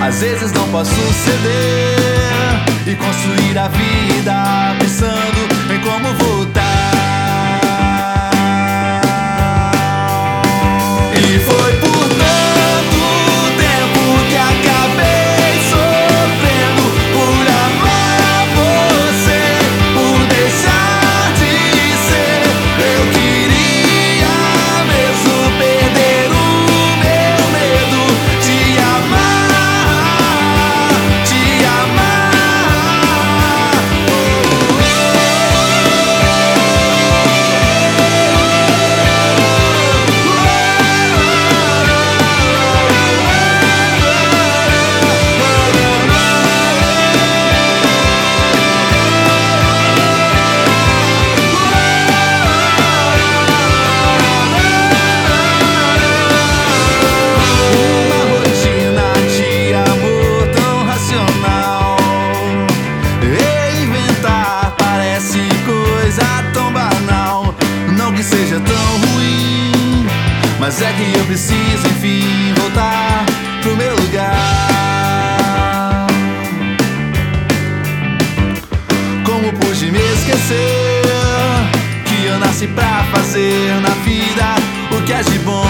Às vezes não posso ceder e construir a vida pensando em como voltar. E foi por tanto tempo que acabei sofrendo por amar você, por deixar de ser. Eu queria mesmo perder o meu medo de amar, de amar. Seja tão ruim, mas é que eu preciso enfim voltar pro meu lugar. Como pude me esquecer que eu nasci pra fazer na vida o que é de bom?